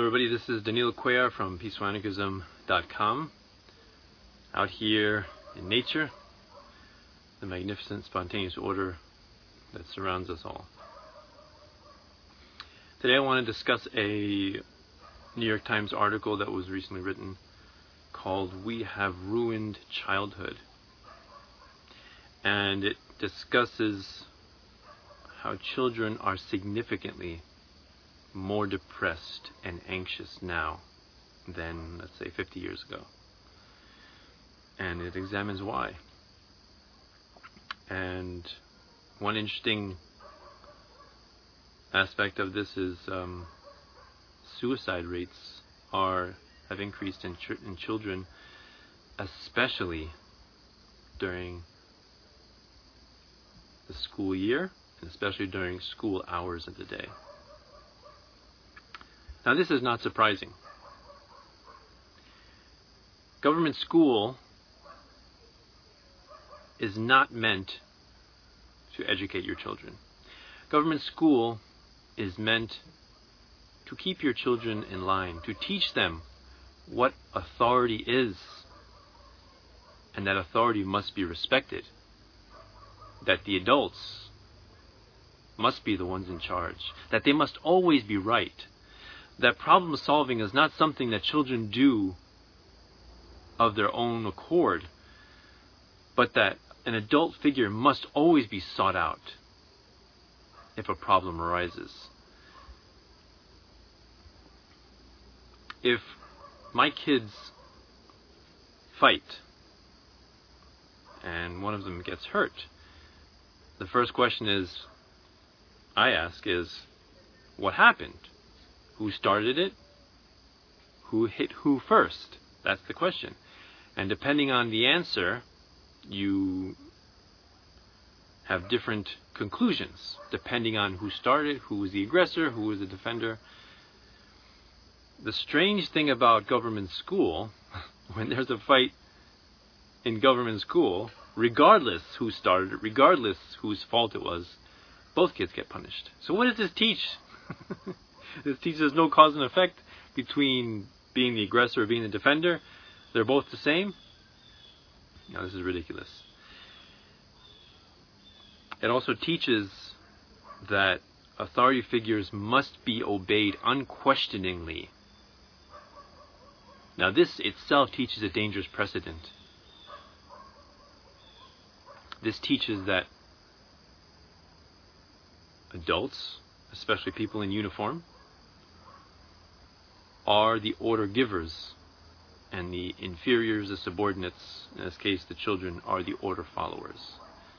everybody, this is Danilo Cuellar from peaceforanarchism.com, out here in nature, the magnificent spontaneous order that surrounds us all. Today I want to discuss a New York Times article that was recently written called "We Have Ruined Childhood," and it discusses how children are significantly more depressed and anxious now than, let's say, 50 years ago. And it examines why. And one interesting aspect of this is suicide rates have increased in children, especially during the school year, and especially during school hours of the day. Now, this is not surprising. Government school is not meant to educate your children. Government school is meant to keep your children in line, to teach them what authority is, and that authority must be respected, that the adults must be the ones in charge, that they must always be right, that problem solving is not something that children do of their own accord, but that an adult figure must always be sought out if a problem arises. If my kids fight and one of them gets hurt, the first question I ask is, what happened? Who started it? Who hit who first? That's the question. And depending on the answer, you have different conclusions, depending on who started, who was the aggressor, who was the defender. The strange thing about government school, when there's a fight in government school, regardless who started it, regardless whose fault it was, both kids get punished. So what does this teach? This teaches no cause and effect between being the aggressor or being the defender. They're both the same. No, this is ridiculous. It also teaches that authority figures must be obeyed unquestioningly. Now, this itself teaches a dangerous precedent. This teaches that adults, especially people in uniform, are the order givers, and the inferiors, the subordinates, in this case the children, are the order followers.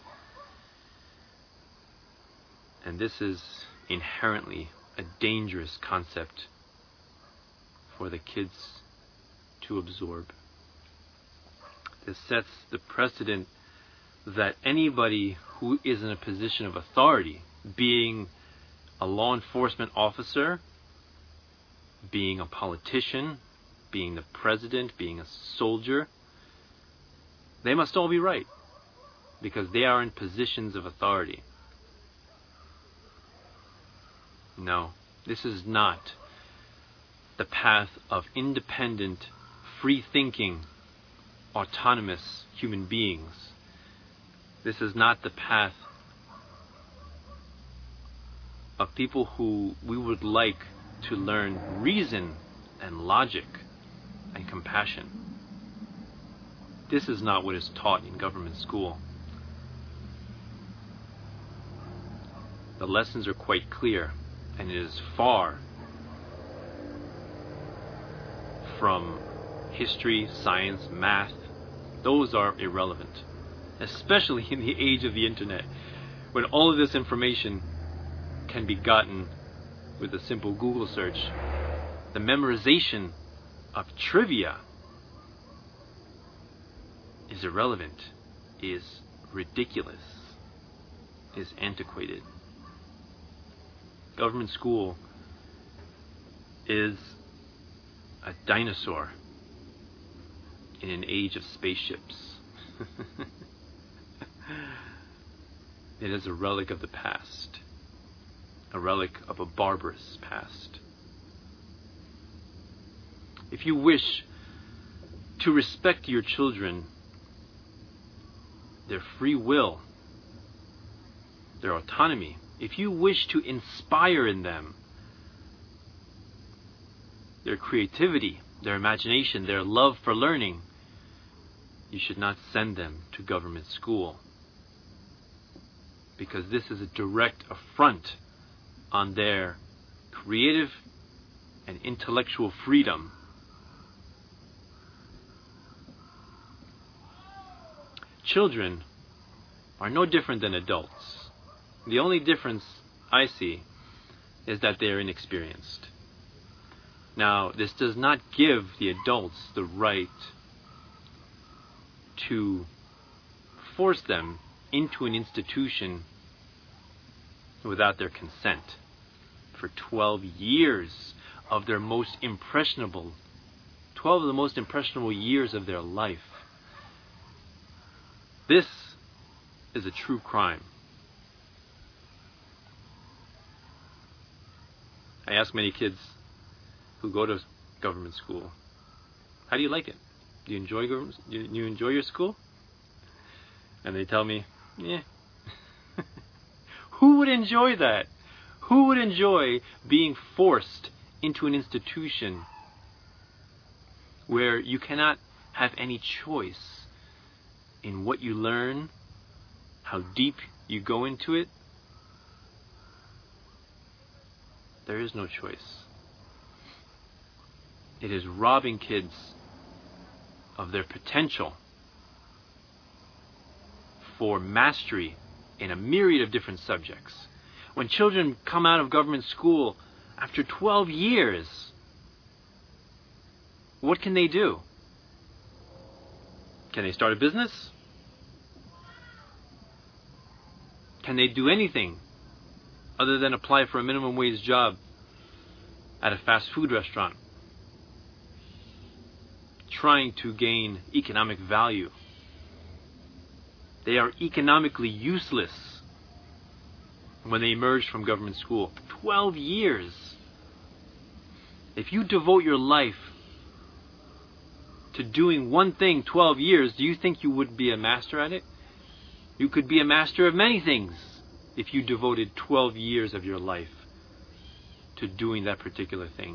And this is inherently a dangerous concept for the kids to absorb. This sets the precedent that anybody who is in a position of authority, being a law enforcement officer, being a politician, being the president, being a soldier, they must all be right, because they are in positions of authority. No, this is not the path of independent, free-thinking, autonomous human beings. This is not the path of people who we would like to learn reason and logic and compassion. This is not what is taught in government school. The lessons are quite clear, and it is far from history, science, math. Those are irrelevant, especially in the age of the internet, when all of this information can be gotten with a simple Google search. The memorization of trivia is irrelevant, is ridiculous, is antiquated. Government school is a dinosaur in an age of spaceships. It is a relic of the past, a relic of a barbarous past. if you wish to respect your children, their free will, their autonomy, if you wish to inspire in them their creativity, their imagination, their love for learning, you should not send them to government school, because this is a direct affront on their creative and intellectual freedom. Children are no different than adults. The only difference I see is that they are inexperienced. Now, this does not give the adults the right to force them into an institution without their consent for 12 years of their most impressionable, 12 of the most impressionable years of their life. This is a true crime. I ask many kids who go to government school, how do you like it? Do you enjoy government? Do you enjoy your school? And they tell me, yeah. Who would enjoy that? Who would enjoy being forced into an institution where you cannot have any choice in what you learn, how deep you go into it? There is no choice. It is robbing kids of their potential for mastery in a myriad of different subjects. When children come out of government school after 12 years, what can they do? Can they start a business? Can they do anything other than apply for a minimum wage job at a fast food restaurant, trying to gain economic value? They are economically useless when they emerge from government school. 12 years. If you devote your life to doing one thing 12 years, do you think you would be a master at it? You could be a master of many things if you devoted 12 years of your life to doing that particular thing.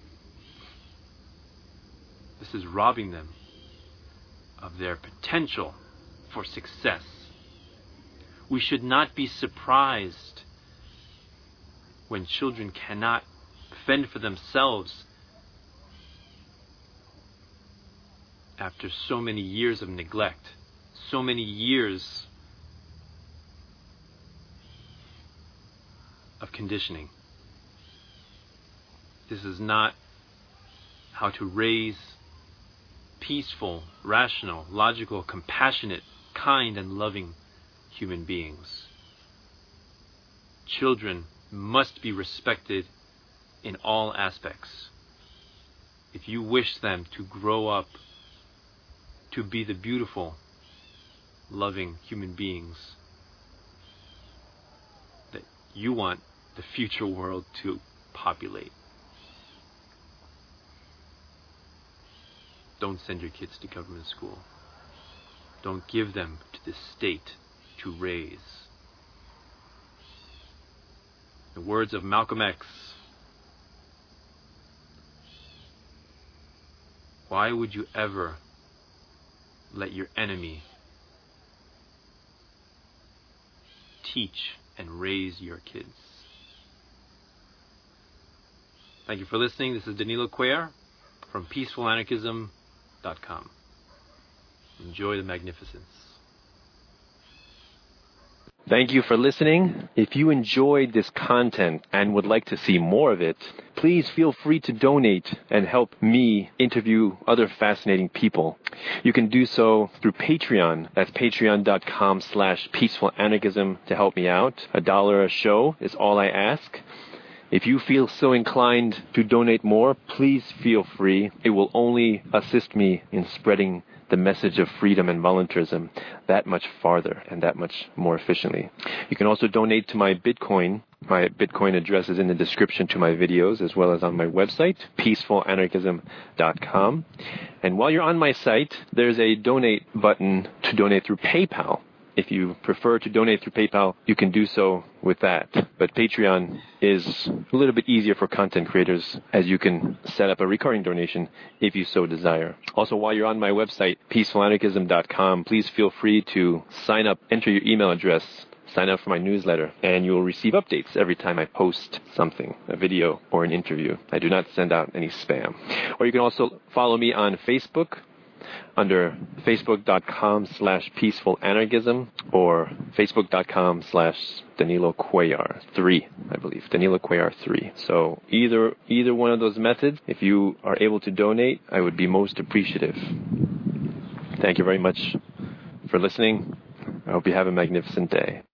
This is robbing them of their potential for success. We should not be surprised when children cannot fend for themselves after so many years of neglect, so many years of conditioning. This is not how to raise peaceful, rational, logical, compassionate, kind, and loving human beings. Children must be respected in all aspects. If you wish them to grow up to be the beautiful, loving human beings that you want the future world to populate, don't send your kids to government school. Don't give them to the state to raise. The words of Malcolm X. Why would you ever let your enemy teach and raise your kids? Thank you for listening. This is Danilo Cuellar from peacefulanarchism.com. Enjoy the magnificence. Thank you for listening. If you enjoyed this content and would like to see more of it, please feel free to donate and help me interview other fascinating people. You can do so through Patreon. That's patreon.com/peacefulanarchism to help me out. $1 a show is all I ask. If you feel so inclined to donate more, please feel free. It will only assist me in spreading the message of freedom and voluntarism that much farther and that much more efficiently. You can also donate to my Bitcoin. My Bitcoin address is in the description to my videos as well as on my website, peacefulanarchism.com. And while you're on my site, there's a donate button to donate through PayPal. If you prefer to donate through PayPal, you can do so with that. But Patreon is a little bit easier for content creators, as you can set up a recurring donation if you so desire. Also, while you're on my website, peacefulanarchism.com, please feel free to sign up, enter your email address, sign up for my newsletter, and you will receive updates every time I post something, a video or an interview. I do not send out any spam. Or you can also follow me on Facebook under facebook.com/peacefulanarchism or facebook.com/Danilo Cuellar 3, I believe. Danilo Cuellar 3. So either one of those methods, if you are able to donate, I would be most appreciative. Thank you very much for listening. I hope you have a magnificent day.